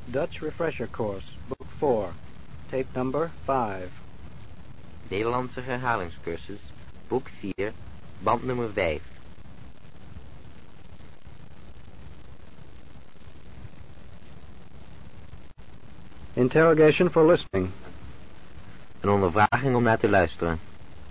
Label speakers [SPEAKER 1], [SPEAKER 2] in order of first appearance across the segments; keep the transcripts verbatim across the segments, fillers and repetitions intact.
[SPEAKER 1] Dutch Refresher Course, Book four, Tape number five.
[SPEAKER 2] Nederlandse herhalingscursus, boek vier, band nummer vijf.
[SPEAKER 1] Interrogation for listening.
[SPEAKER 2] Een ondervraging om naar te luisteren.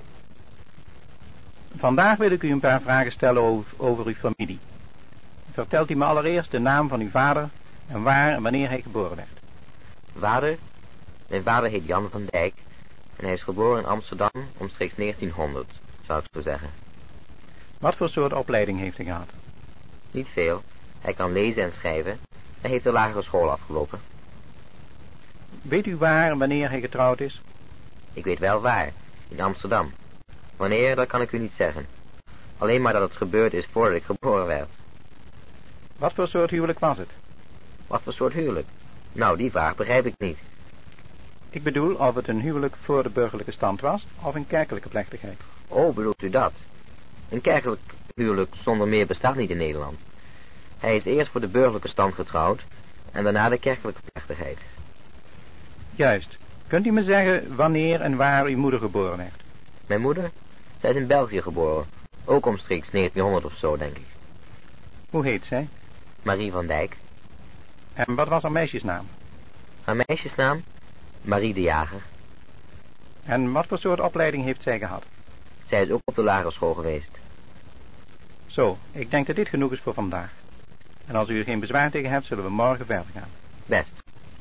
[SPEAKER 3] Vandaag wil ik u een paar vragen stellen over, over uw familie. Vertelt u me allereerst de naam van uw vader en waar en wanneer hij geboren werd.
[SPEAKER 2] Vader? Mijn vader heet Jan van Dijk en hij is geboren in Amsterdam omstreeks negentienhonderd, zou ik zo zeggen.
[SPEAKER 3] Wat voor soort opleiding heeft hij gehad?
[SPEAKER 2] Niet veel. Hij kan lezen en schrijven en heeft de lagere school afgelopen.
[SPEAKER 3] Weet u waar en wanneer hij getrouwd is?
[SPEAKER 2] Ik weet wel waar, in Amsterdam. Wanneer, dat kan ik u niet zeggen. Alleen maar dat het gebeurd is voordat ik geboren werd.
[SPEAKER 3] Wat voor soort huwelijk was het?
[SPEAKER 2] Wat voor soort huwelijk? Nou, die vraag begrijp ik niet.
[SPEAKER 3] Ik bedoel of het een huwelijk voor de burgerlijke stand was of een kerkelijke plechtigheid.
[SPEAKER 2] Oh, bedoelt u dat? Een kerkelijk huwelijk zonder meer bestaat niet in Nederland. Hij is eerst voor de burgerlijke stand getrouwd en daarna de kerkelijke plechtigheid.
[SPEAKER 3] Juist. Kunt u me zeggen wanneer en waar uw moeder geboren werd?
[SPEAKER 2] Mijn moeder? Zij is in België geboren. Ook omstreeks negentienhonderd of zo, denk ik.
[SPEAKER 3] Hoe heet zij?
[SPEAKER 2] Marie van Dijk.
[SPEAKER 3] En wat was haar meisjesnaam?
[SPEAKER 2] Haar meisjesnaam? Marie de Jager.
[SPEAKER 3] En wat voor soort opleiding heeft zij gehad?
[SPEAKER 2] Zij is ook op de lagere school geweest.
[SPEAKER 3] Zo, ik denk dat dit genoeg is voor vandaag. En als u er geen bezwaar tegen hebt, zullen we morgen verder gaan.
[SPEAKER 2] Best.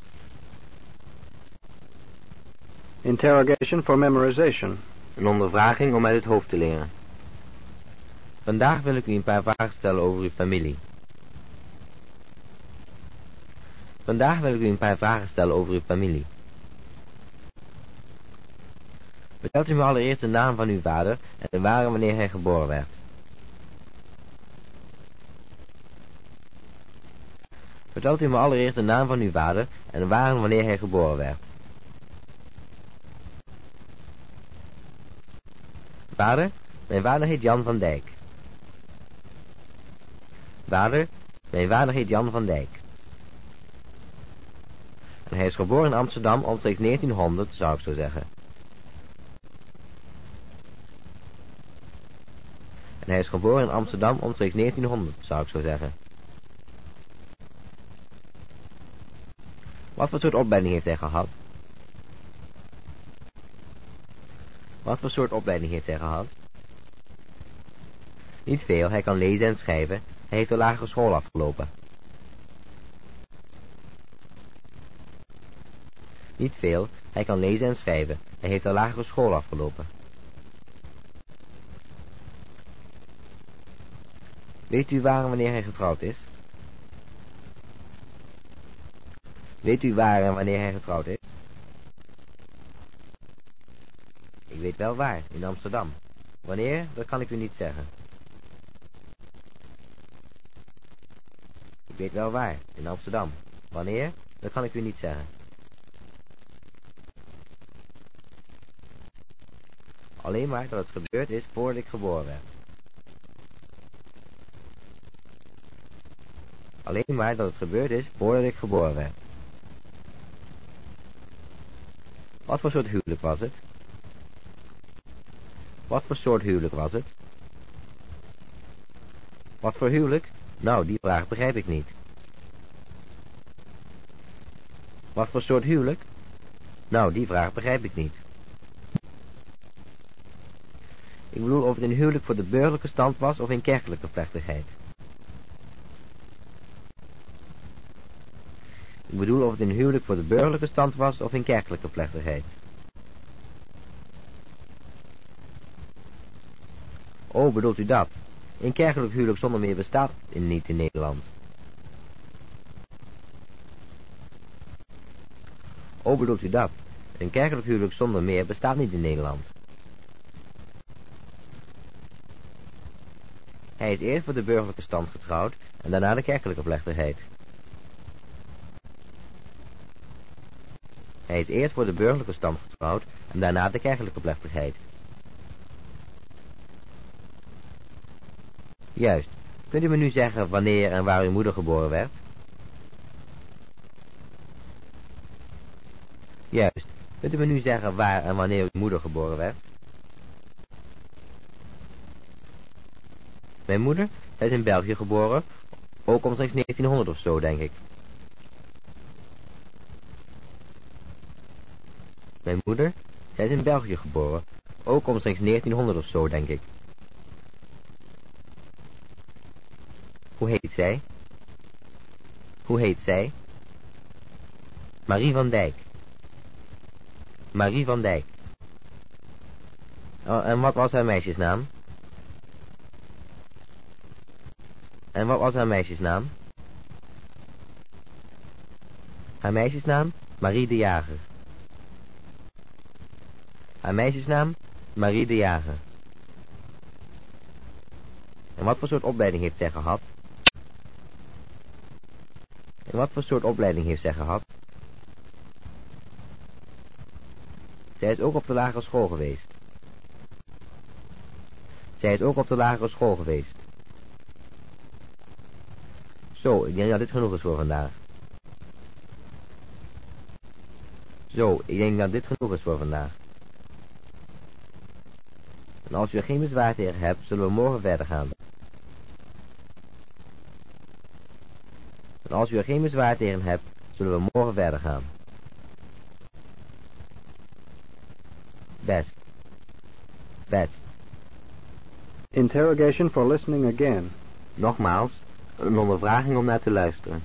[SPEAKER 1] Interrogation for memorization.
[SPEAKER 2] Een ondervraging om uit het hoofd te leren. Vandaag wil ik u een paar vragen stellen over uw familie. Vandaag wil ik u een paar vragen stellen over uw familie. Vertelt u me allereerst de naam van uw vader en de waar en wanneer hij geboren werd. Vertelt u me allereerst de naam van uw vader en waar en wanneer hij geboren werd. Vader? Mijn vader heet Jan van Dijk. Vader? Mijn vader heet Jan van Dijk. En hij is geboren in Amsterdam omstreeks negentienhonderd, zou ik zo zeggen. En hij is geboren in Amsterdam omstreeks negentienhonderd, zou ik zo zeggen. Wat voor soort opleiding heeft hij gehad? Wat voor soort opleiding heeft hij gehad? Niet veel, hij kan lezen en schrijven. Hij heeft de lagere school afgelopen. Niet veel, hij kan lezen en schrijven. Hij heeft de lagere school afgelopen. Weet u waar en wanneer hij getrouwd is? Weet u waar en wanneer hij getrouwd is? Ik weet wel waar, in Amsterdam. Wanneer, dat kan ik u niet zeggen. Ik weet wel waar, in Amsterdam. Wanneer, dat kan ik u niet zeggen. Alleen maar dat het gebeurd is voordat ik geboren werd. Alleen maar dat het gebeurd is voordat ik geboren werd. Wat voor soort huwelijk was het? Wat voor soort huwelijk was het? Wat voor huwelijk? Nou, die vraag begrijp ik niet. Wat voor soort huwelijk? Nou, die vraag begrijp ik niet. Ik bedoel of het een huwelijk voor de burgerlijke stand was of een kerkelijke plechtigheid. Ik bedoel of het een huwelijk voor de burgerlijke stand was of een kerkelijke plechtigheid. Oh, bedoelt u dat? Een kerkelijk huwelijk zonder meer bestaat in, niet in Nederland. Oh, bedoelt u dat? Een kerkelijk huwelijk zonder meer bestaat niet in Nederland. Hij is eerst voor de burgerlijke stand getrouwd en daarna de kerkelijke plechtigheid. Hij is eerst voor de burgerlijke stand getrouwd en daarna de kerkelijke plechtigheid. Juist. Kunt u me nu zeggen wanneer en waar uw moeder geboren werd? Juist. Kunt u me nu zeggen waar en wanneer uw moeder geboren werd? Mijn moeder? Zij is in België geboren. Ook omstreeks negentienhonderd of zo, denk ik. Mijn moeder? Zij is in België geboren. Ook omstreeks negentienhonderd of zo, denk ik. Hoe heet zij? Hoe heet zij? Marie van Dijk. Marie van Dijk. Oh, en wat was haar meisjesnaam? En wat was haar meisjesnaam? Haar meisjesnaam? Marie de Jager. Haar meisjesnaam? Marie de Jager. En wat voor soort opleiding heeft zij gehad? En wat voor soort opleiding heeft zij gehad? Zij is ook op de lagere school geweest. Zij is ook op de lagere school geweest. Zo, ik denk dat dit genoeg is voor vandaag. Zo, ik denk dat dit genoeg is voor vandaag. En als u er geen bezwaar tegen hebt, zullen we morgen verder gaan. En als u er geen bezwaar tegen hebt, zullen we morgen verder gaan. Best. Best.
[SPEAKER 1] Interrogation for listening again.
[SPEAKER 2] Nogmaals, een ondervraging om naar te luisteren.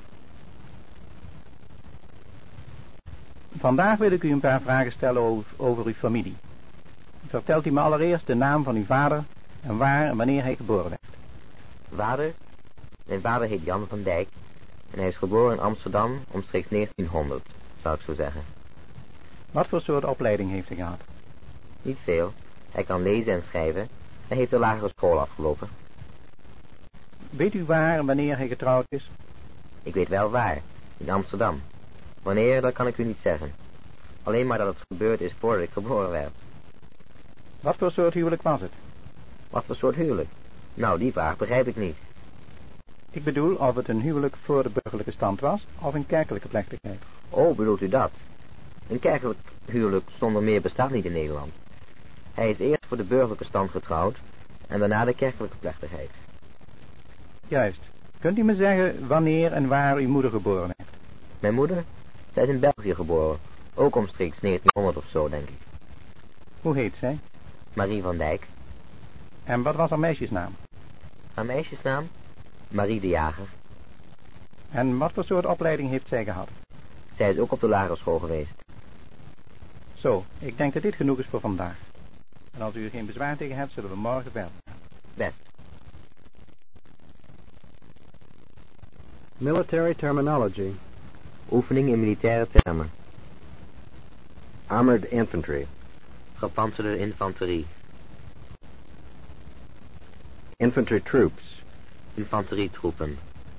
[SPEAKER 3] Vandaag wil ik u een paar vragen stellen over, over uw familie. Vertelt u me allereerst de naam van uw vader en waar en wanneer hij geboren werd.
[SPEAKER 2] Vader? Mijn vader heet Jan van Dijk en hij is geboren in Amsterdam omstreeks negentienhonderd, zou ik zo zeggen.
[SPEAKER 3] Wat voor soort opleiding heeft hij gehad?
[SPEAKER 2] Niet veel. Hij kan lezen en schrijven. Hij heeft de lagere school afgelopen.
[SPEAKER 3] Weet u waar en wanneer hij getrouwd is?
[SPEAKER 2] Ik weet wel waar. In Amsterdam. Wanneer, dat kan ik u niet zeggen. Alleen maar dat het gebeurd is voordat ik geboren werd.
[SPEAKER 3] Wat voor soort huwelijk was het?
[SPEAKER 2] Wat voor soort huwelijk? Nou, die vraag begrijp ik niet.
[SPEAKER 3] Ik bedoel of het een huwelijk voor de burgerlijke stand was of een kerkelijke plechtigheid.
[SPEAKER 2] Oh, bedoelt u dat? Een kerkelijk huwelijk zonder meer bestaat niet in Nederland. Hij is eerst voor de burgerlijke stand getrouwd en daarna de kerkelijke plechtigheid.
[SPEAKER 3] Juist. Kunt u me zeggen wanneer en waar uw moeder geboren heeft?
[SPEAKER 2] Mijn moeder? Zij is in België geboren. Ook omstreeks negentienhonderd of zo, denk ik.
[SPEAKER 3] Hoe heet zij?
[SPEAKER 2] Marie van Dijk.
[SPEAKER 3] En wat was haar meisjesnaam?
[SPEAKER 2] Haar meisjesnaam? Marie de Jager.
[SPEAKER 3] En wat voor soort opleiding heeft zij gehad?
[SPEAKER 2] Zij is ook op de lagere school geweest.
[SPEAKER 3] Zo, ik denk dat dit genoeg is voor vandaag. En als u er geen bezwaar tegen hebt, zullen we morgen verder gaan.
[SPEAKER 2] Best.
[SPEAKER 1] Military terminology.
[SPEAKER 2] Oefening in militaire termen.
[SPEAKER 1] Armored infantry.
[SPEAKER 2] Gepantserde infanterie.
[SPEAKER 1] Infantry troops.
[SPEAKER 2] Infanterietroepen.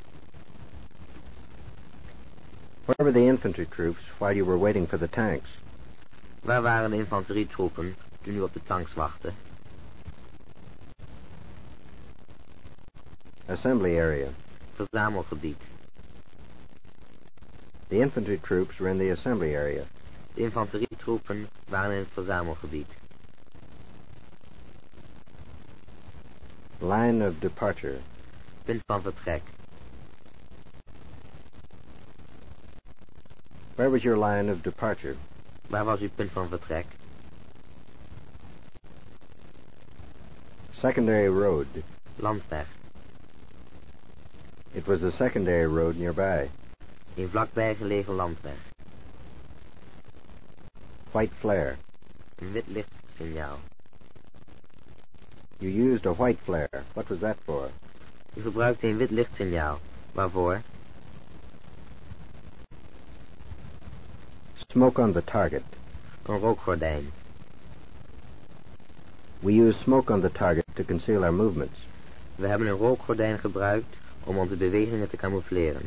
[SPEAKER 1] Where were the infantry troops while you were waiting for the tanks?
[SPEAKER 2] Waar waren de infanterietroepen toen u op de tanks wachtte?
[SPEAKER 1] Assembly area.
[SPEAKER 2] Verzamelgebied.
[SPEAKER 1] The infantry troops were in the assembly area.
[SPEAKER 2] De infanterietroepen waren in het verzamelgebied.
[SPEAKER 1] Line of departure.
[SPEAKER 2] Punt van vertrek.
[SPEAKER 1] Where was your line of departure?
[SPEAKER 2] Waar was uw punt van vertrek?
[SPEAKER 1] Secondary road.
[SPEAKER 2] Landweg.
[SPEAKER 1] It was a secondary road nearby.
[SPEAKER 2] Een vlakbij gelegen landweg.
[SPEAKER 1] White flare.
[SPEAKER 2] Een wit lichtsignaal.
[SPEAKER 1] You used a white flare. What was that for?
[SPEAKER 2] U gebruikte een wit lichtsignaal. Waarvoor?
[SPEAKER 1] Smoke on the target.
[SPEAKER 2] Een rookgordijn.
[SPEAKER 1] We use smoke on the target to conceal our movements.
[SPEAKER 2] We hebben een rookgordijn gebruikt om onze bewegingen te camoufleren.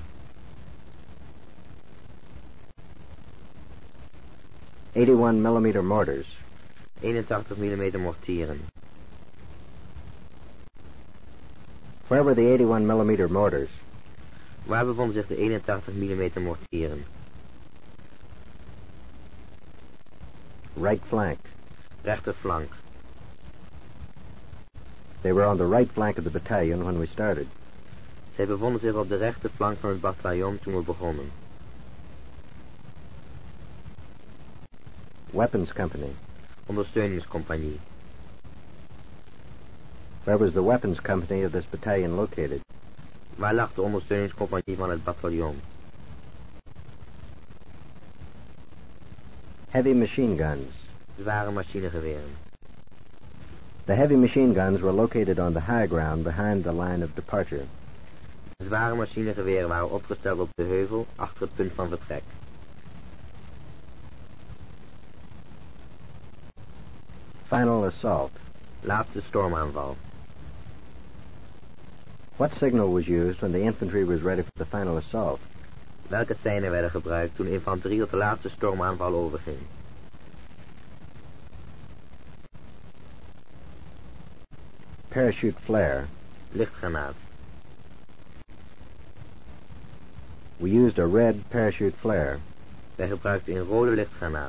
[SPEAKER 1] eighty-one millimeter mortars.
[SPEAKER 2] eenentachtig millimeter mortieren.
[SPEAKER 1] Where were the eighty-one millimeter mortars?
[SPEAKER 2] Waar bevonden zich de eenentachtig millimeter mortieren?
[SPEAKER 4] Right flank.
[SPEAKER 2] Rechterflank.
[SPEAKER 4] They were on the right flank of the battalion when we started.
[SPEAKER 2] Zij bevonden zich op de rechterflank van het bataljon toen we begonnen.
[SPEAKER 4] Weapons company.
[SPEAKER 2] Ondersteuningscompagnie.
[SPEAKER 4] Where was the weapons company of this battalion located?
[SPEAKER 2] Waar lag de ondersteuningscompagnie van het bataljon?
[SPEAKER 4] Heavy machine guns.
[SPEAKER 2] Zware machinegeweren.
[SPEAKER 4] The heavy machine guns were located on the high ground behind the line of departure.
[SPEAKER 2] De zware machinegeweren waren opgesteld op de heuvel achter het punt van vertrek.
[SPEAKER 4] Final assault.
[SPEAKER 2] Laatste stormaanval.
[SPEAKER 4] What signal was used when the infantry was ready for the final assault?
[SPEAKER 2] Welke seinen werden gebruikt toen de infanterie tot de laatste stormaanval overging?
[SPEAKER 4] Parachute flare.
[SPEAKER 2] Lichtgranaat.
[SPEAKER 4] We used a red parachute flare.
[SPEAKER 2] Wij gebruikten een rode lichtgranaat.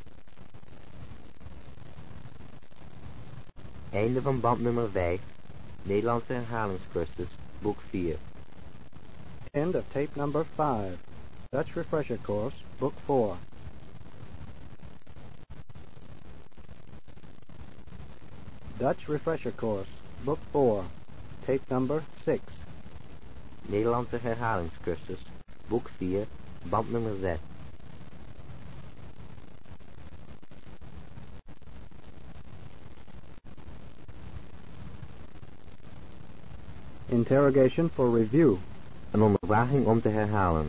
[SPEAKER 2] Einde van band nummer vijf. Nederlandse herhalingscursus, boek vier.
[SPEAKER 1] End of tape number five. Dutch refresher course, book four. Dutch refresher course, book four. Tape number six.
[SPEAKER 2] Nederlandse herhalingscursus, boek vier, band nummer zes.
[SPEAKER 1] Interrogation for review.
[SPEAKER 2] Een ondervraging om te herhalen.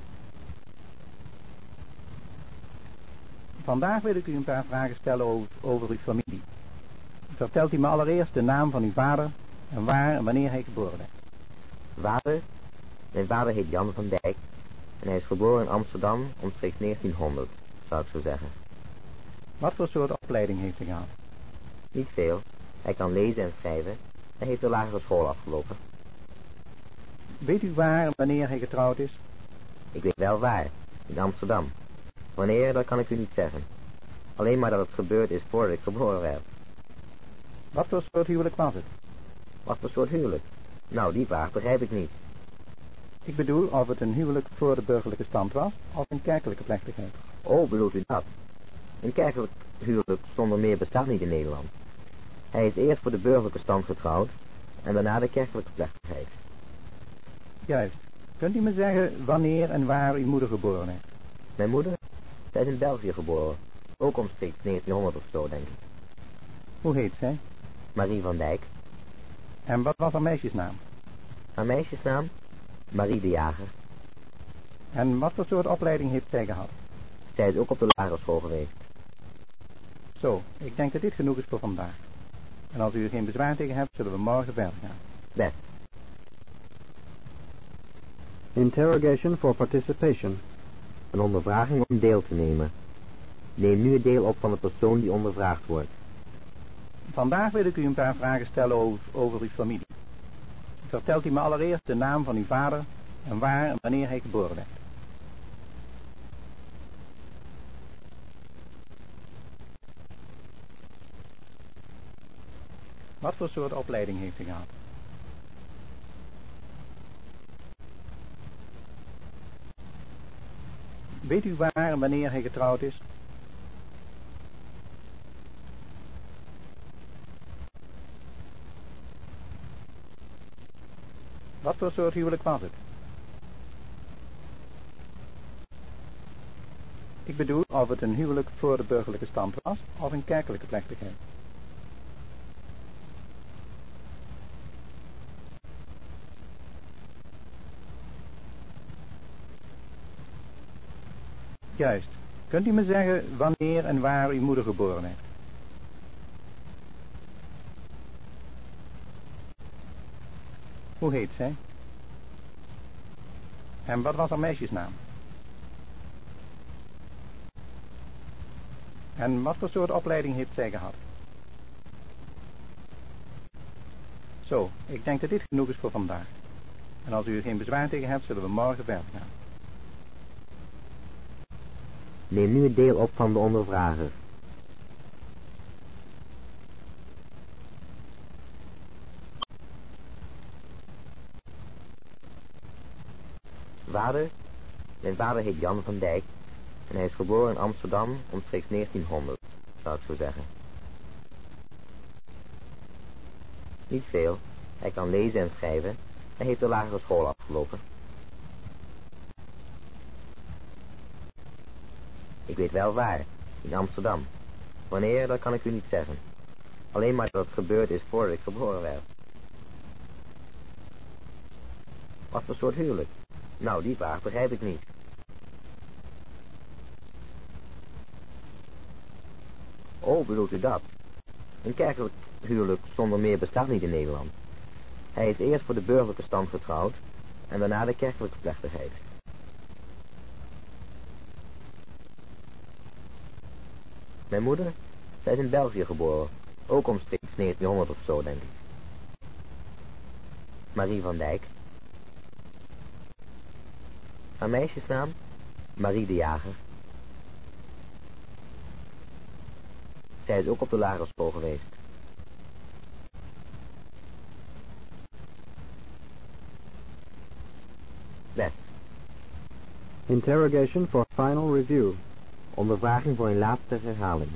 [SPEAKER 3] Vandaag wil ik u een paar vragen stellen over, over uw familie. Vertelt u me allereerst de naam van uw vader en waar en wanneer hij geboren werd.
[SPEAKER 2] Vader? Mijn vader heet Jan van Dijk en hij is geboren in Amsterdam omstreeks negentienhonderd, zou ik zo zeggen.
[SPEAKER 3] Wat voor soort opleiding heeft hij gehad?
[SPEAKER 2] Niet veel. Hij kan lezen en schrijven en heeft de lagere school afgelopen.
[SPEAKER 3] Weet u waar en wanneer hij getrouwd is?
[SPEAKER 2] Ik weet wel waar, in Amsterdam. Wanneer, dat kan ik u niet zeggen. Alleen maar dat het gebeurd is voordat ik geboren werd.
[SPEAKER 3] Wat voor soort huwelijk was het?
[SPEAKER 2] Wat voor soort huwelijk? Nou, die vraag begrijp ik niet.
[SPEAKER 3] Ik bedoel of het een huwelijk voor de burgerlijke stand was of een kerkelijke plechtigheid.
[SPEAKER 2] Oh, bedoelt u dat? Een kerkelijk huwelijk zonder meer bestaat niet in Nederland. Hij is eerst voor de burgerlijke stand getrouwd en daarna de kerkelijke plechtigheid.
[SPEAKER 3] Juist. Kunt u me zeggen wanneer en waar uw moeder geboren is?
[SPEAKER 2] Mijn moeder? Zij is in België geboren. Ook omstreeks negentienhonderd of zo, denk ik.
[SPEAKER 3] Hoe heet zij?
[SPEAKER 2] Marie van Dijk.
[SPEAKER 3] En wat was haar meisjesnaam?
[SPEAKER 2] Haar meisjesnaam? Marie de Jager.
[SPEAKER 3] En wat voor soort opleiding heeft zij gehad?
[SPEAKER 2] Zij is ook op de lagere school geweest.
[SPEAKER 3] Zo, ik denk dat dit genoeg is voor vandaag. En als u er geen bezwaar tegen hebt, zullen we morgen verder gaan.
[SPEAKER 2] Best.
[SPEAKER 1] Interrogation for participation.
[SPEAKER 2] Een ondervraging om deel te nemen. Neem nu het deel op van de persoon die ondervraagd wordt.
[SPEAKER 3] Vandaag wil ik u een paar vragen stellen over, over uw familie. Vertelt u me allereerst de naam van uw vader en waar en wanneer hij geboren werd. Wat voor soort opleiding heeft hij gehad? Weet u waar en wanneer hij getrouwd is? Wat voor soort huwelijk was het? Ik bedoel of het een huwelijk voor de burgerlijke stand was of een kerkelijke plechtigheid. Juist. Kunt u me zeggen wanneer en waar uw moeder geboren is? Hoe heet zij? En wat was haar meisjesnaam? En wat voor soort opleiding heeft zij gehad? Zo, ik denk dat dit genoeg is voor vandaag. En als u er geen bezwaar tegen hebt, zullen we morgen verder gaan.
[SPEAKER 2] Neem nu het deel op van de ondervrager. Vader? Mijn vader heet Jan van Dijk en hij is geboren in Amsterdam omstreeks negentienhonderd, zou ik zo zeggen. Niet veel. Hij kan lezen en schrijven. Hij heeft de lagere school afgelopen. Ik weet wel waar. In Amsterdam. Wanneer, dat kan ik u niet zeggen. Alleen maar dat het gebeurd is voordat ik geboren werd. Wat voor soort huwelijk? Nou, die vraag begrijp ik niet. Oh, bedoelt u dat? Een kerkelijk huwelijk zonder meer bestaat niet in Nederland. Hij is eerst voor de burgerlijke stand getrouwd en daarna de kerkelijke plechtigheid. Mijn moeder? Zij is in België geboren, ook omstreeks negentienhonderd of zo, denk ik. Marie van Dijk. Haar meisjesnaam? Marie de Jager. Zij is ook op de lagere school geweest. Les.
[SPEAKER 1] Interrogation for final review.
[SPEAKER 2] Ondervraging voor een laatste herhaling.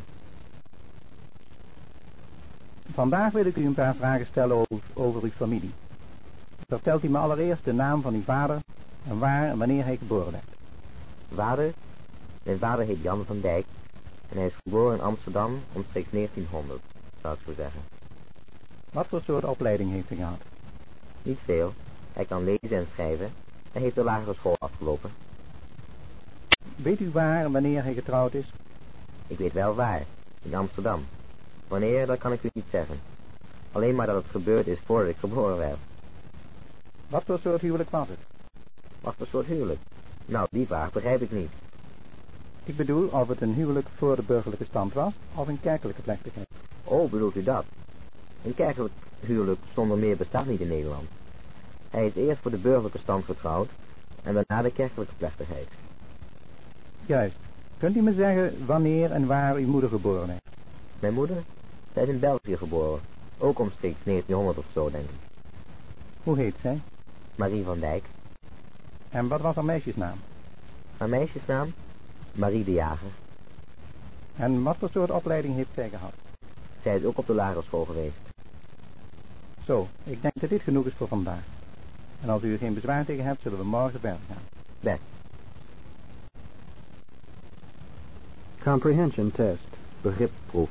[SPEAKER 3] Vandaag wil ik u een paar vragen stellen over, over uw familie. Vertelt u me allereerst de naam van uw vader en waar en wanneer hij geboren werd.
[SPEAKER 2] Vader? Mijn vader heet Jan van Dijk en hij is geboren in Amsterdam omstreeks negentienhonderd, zou ik zo zeggen.
[SPEAKER 3] Wat voor soort opleiding heeft hij gehad?
[SPEAKER 2] Niet veel. Hij kan lezen en schrijven. Hij heeft de lagere school afgelopen.
[SPEAKER 3] Weet u waar en wanneer hij getrouwd is?
[SPEAKER 2] Ik weet wel waar. In Amsterdam. Wanneer, dat kan ik u niet zeggen. Alleen maar dat het gebeurd is voordat ik geboren werd.
[SPEAKER 3] Wat voor soort huwelijk was het?
[SPEAKER 2] Wat voor soort huwelijk? Nou, die vraag begrijp ik niet.
[SPEAKER 3] Ik bedoel of het een huwelijk voor de burgerlijke stand was of een kerkelijke plechtigheid.
[SPEAKER 2] Oh, bedoelt u dat? Een kerkelijk huwelijk zonder meer bestaat niet in Nederland. Hij is eerst voor de burgerlijke stand getrouwd en daarna de kerkelijke plechtigheid.
[SPEAKER 3] Juist. Kunt u me zeggen wanneer en waar uw moeder geboren is?
[SPEAKER 2] Mijn moeder? Zij is in België geboren. Ook omstreeks negentienhonderd of zo, denk ik.
[SPEAKER 3] Hoe heet zij?
[SPEAKER 2] Marie van Dijk.
[SPEAKER 3] En wat was haar meisjesnaam?
[SPEAKER 2] Haar meisjesnaam? Marie de Jager.
[SPEAKER 3] En wat voor soort opleiding heeft zij gehad?
[SPEAKER 2] Zij is ook op de lagere school geweest.
[SPEAKER 3] Zo, ik denk dat dit genoeg is voor vandaag. En als u er geen bezwaar tegen hebt, zullen we morgen verder gaan.
[SPEAKER 2] Best.
[SPEAKER 1] Comprehension test.
[SPEAKER 2] Begripsproef.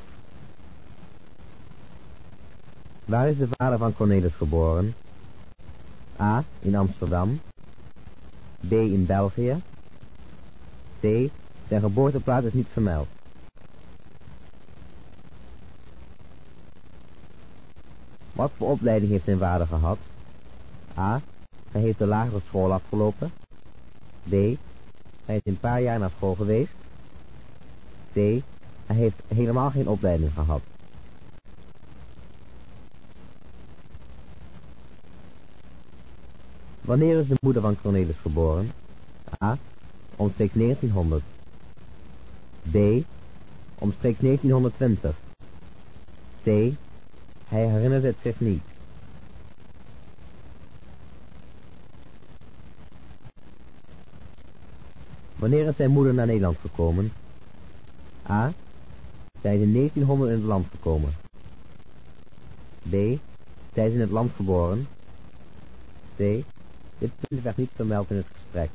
[SPEAKER 2] Waar is de vader van Cornelis geboren? A. In Amsterdam. B. In België. C. Zijn geboorteplaats is niet vermeld. Wat voor opleiding heeft zijn vader gehad? A. Hij heeft de lagere school afgelopen. B. Hij is een paar jaar naar school geweest. C. Hij heeft helemaal geen opleiding gehad. Wanneer is de moeder van Cornelis geboren? A. Omstreeks negentienhonderd. B. Omstreeks negentienhonderdtwintig. C. Hij herinnert het zich niet. Wanneer is zijn moeder naar Nederland gekomen? A. Zij is in negentienhonderd in het land gekomen. B. Zij is in het land geboren. C. Dit punt werd niet vermeld in het gesprek.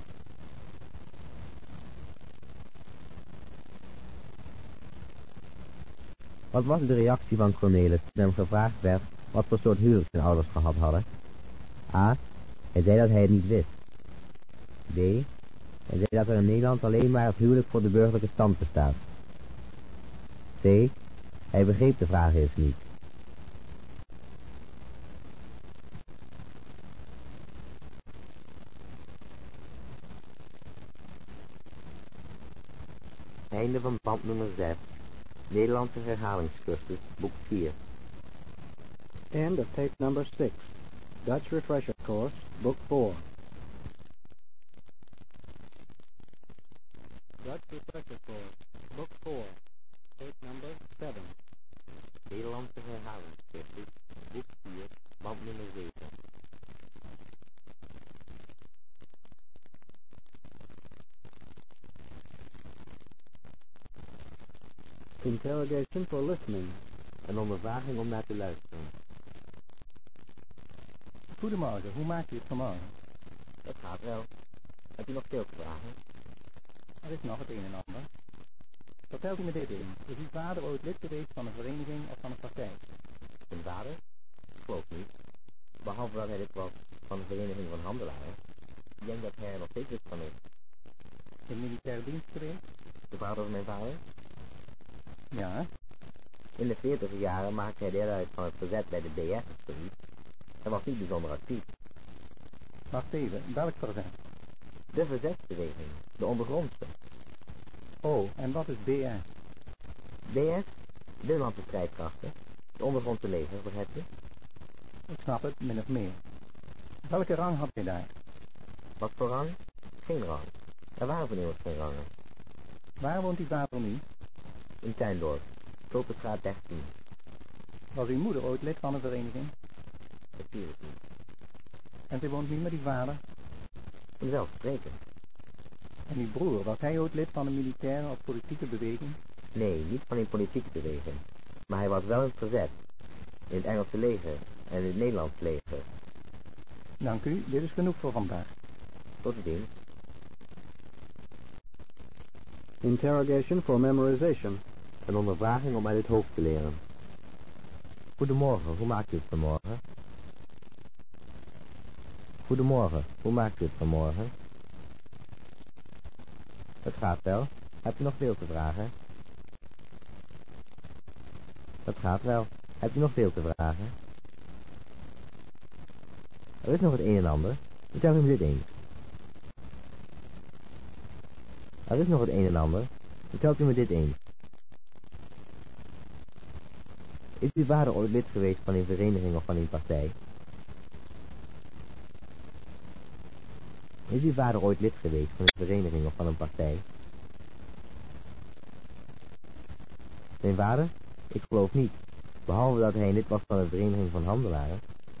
[SPEAKER 2] Wat was de reactie van Cornelis toen hem gevraagd werd wat voor soort huwelijk zijn ouders gehad hadden? A. Hij zei dat hij het niet wist. B. Hij zei dat er in Nederland alleen maar het huwelijk voor de burgerlijke stand bestaat. C. Hij begreep de vraag eerst niet. Einde van band nummer zes. Nederlandse herhalingscursus, boek vier.
[SPEAKER 1] End of tape number six. Dutch refresher course, book four. Dutch refresher course, book four. Tape number seven.
[SPEAKER 2] Nederlandse herhalingscursus, boek vier, band nummer zeven.
[SPEAKER 1] Interrogation for listening.
[SPEAKER 2] Een ondervraging om naar te luisteren.
[SPEAKER 3] Goedemorgen, hoe maakt u het vanmorgen?
[SPEAKER 2] Dat gaat wel. Heb u nog veel te vragen?
[SPEAKER 3] Er is nog het een en ander. Vertelt u me dit eens. Is uw vader ooit lid geweest van een vereniging of van een partij?
[SPEAKER 2] Zijn vader? Ik geloof niet. Behalve dat hij lid was van de vereniging van handelaren. Ik denk dat hij er nog steeds lid van is.
[SPEAKER 3] In militaire dienst geweest?
[SPEAKER 2] De vader van mijn vader?
[SPEAKER 3] Ja.
[SPEAKER 2] In de veertiger jaren maakte hij deel uit van het verzet bij de B S of zoiets. Hij was niet bijzonder actief.
[SPEAKER 3] Wacht even, welk verzet?
[SPEAKER 2] De verzetsbeweging. De ondergrondse.
[SPEAKER 3] Oh, en wat is B S?
[SPEAKER 2] B S? Binnenlandse strijdkrachten. Het ondergrondse leger, begrijp je?
[SPEAKER 3] Ik snap het, min of meer. Welke rang had hij daar?
[SPEAKER 2] Wat voor rang? Geen rang. Er waren van eeuwig geen rangen.
[SPEAKER 3] Waar woont uw vader nu?
[SPEAKER 2] In Tuindorp. Tulpenstraat dertien.
[SPEAKER 3] Was uw moeder ooit lid van een vereniging?
[SPEAKER 2] Natuurlijk niet.
[SPEAKER 3] En zij woont nu met uw vader?
[SPEAKER 2] Vanzelfsprekend.
[SPEAKER 3] En uw broer, was hij ooit lid van een militaire of politieke beweging?
[SPEAKER 2] Nee, niet van een politieke beweging. Maar hij was wel in het verzet. In het Engelse leger en in het Nederlandse leger.
[SPEAKER 3] Dank u, dit is genoeg voor vandaag.
[SPEAKER 2] Tot de dienst.
[SPEAKER 1] Interrogation for memorization.
[SPEAKER 2] Een ondervraging om uit het hoofd te leren. Goedemorgen, hoe maakt u het vanmorgen? Goedemorgen, hoe maakt u het vanmorgen? Het gaat wel. Hebt u nog veel te vragen? Het gaat wel. Hebt u nog veel te vragen? Er is nog het een en ander. Vertel u me dit eens. Er is nog het een en ander. Vertelt u me dit eens. Is uw vader ooit lid geweest van een vereniging of van een partij? Is uw vader ooit lid geweest van een vereniging of van een partij? Mijn vader? Ik geloof niet. Behalve dat hij lid was van een vereniging van handelaren.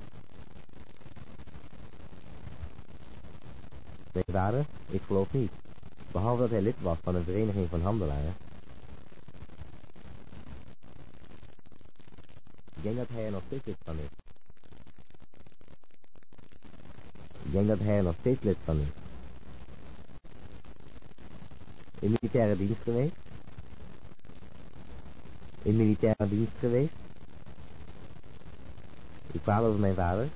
[SPEAKER 2] Mijn vader? Ik geloof niet. Behalve dat hij lid was van een vereniging van handelaren. Ik denk dat hij er nog steeds lid van is. Ik denk dat hij er nog steeds lid van is. In militaire dienst geweest? In militaire dienst geweest? Ik praat over mijn vader.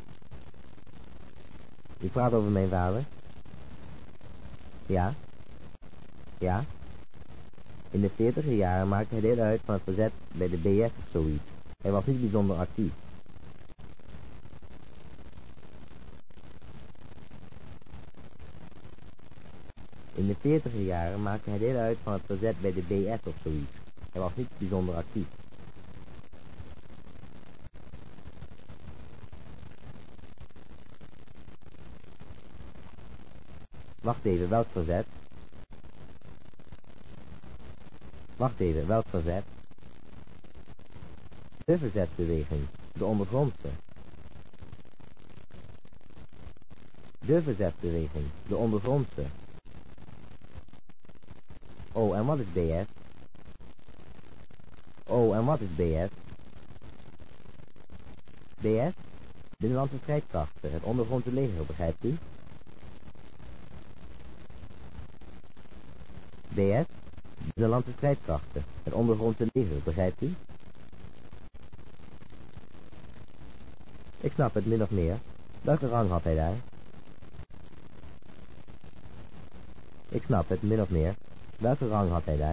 [SPEAKER 2] Ik praat over mijn vader. Ja. Ja. In de veertiger jaren maakte hij deel uit van het verzet bij de B S of zoiets. Hij was niet bijzonder actief. In de veertiger jaren maakte hij deel uit van het verzet bij de B S of zoiets. Hij was niet bijzonder actief. Wacht even, welk verzet? Wacht even, welk verzet? De verzetsbeweging, de ondergrondse. De verzetsbeweging, de ondergrondse. Oh, en wat is B S? Oh, en wat is B S? B S? Binnenlandse strijdkrachten, het ondergrondse leger, begrijpt u? B S? Binnenlandse strijdkrachten, het ondergrondse leger, begrijpt u? Ik snap het, min of meer. Welke rang had hij daar? Ik snap het, min of meer. Welke rang had hij daar?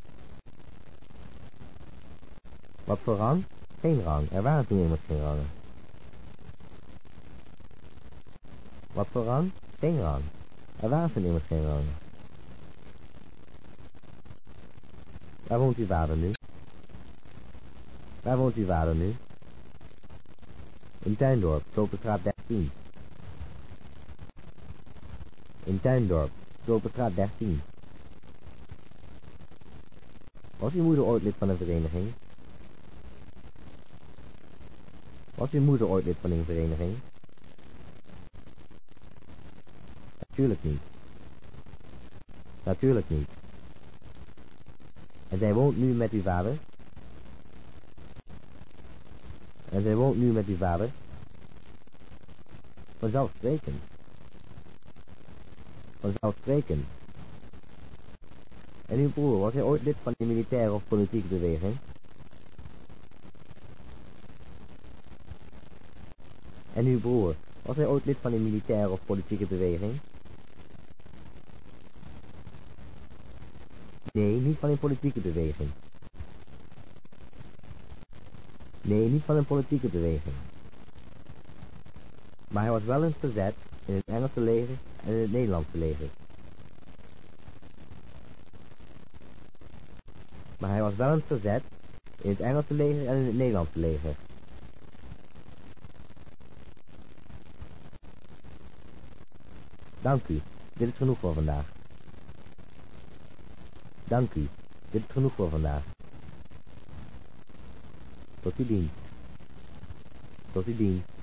[SPEAKER 2] Wat voor rang? Geen rang, er waren toen immers geen rangen. Wat voor rang? Geen rang, er waren toen immers geen rangen. Waar woont uw vader nu? Waar woont uw vader nu? In Tuindorp, Tulpenstraat dertien. In Tuindorp, Tulpenstraat dertien. Was uw moeder ooit lid van een vereniging? Was uw moeder ooit lid van een vereniging? Natuurlijk niet. Natuurlijk niet. En zij woont nu met uw vader? En zij woont nu met uw vader? Vanzelfsprekend. Vanzelfsprekend. En uw broer, was hij ooit lid van een militaire of politieke beweging? En uw broer, was hij ooit lid van een militaire of politieke beweging? Nee, niet van een politieke beweging. Nee, niet van een politieke beweging. Maar hij was wel in het verzet in het Engelse leger en in het Nederlandse leger. Maar hij was wel in het verzet in het Engelse leger en in het Nederlandse leger. Dank u, dit is genoeg voor vandaag. Dank u, dit is genoeg voor vandaag. Tot uw dienst. Tot uw dienst.